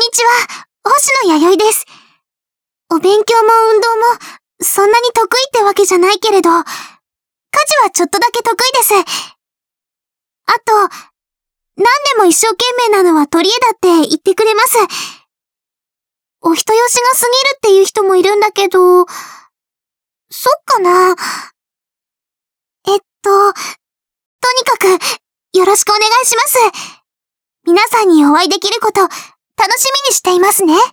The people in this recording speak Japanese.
にちは、星野弥生です。お勉強も運動も、そんなに得意ってわけじゃないけれど、家事はちょっとだけ得意です。あと、何でも一生懸命なのは取り柄だって言ってくれます。お人よしが過ぎるっていう人もいるんだけど、そっかな。とにかく、よろしくお願いします。皆さんにお会いできること、楽しみにしていますね。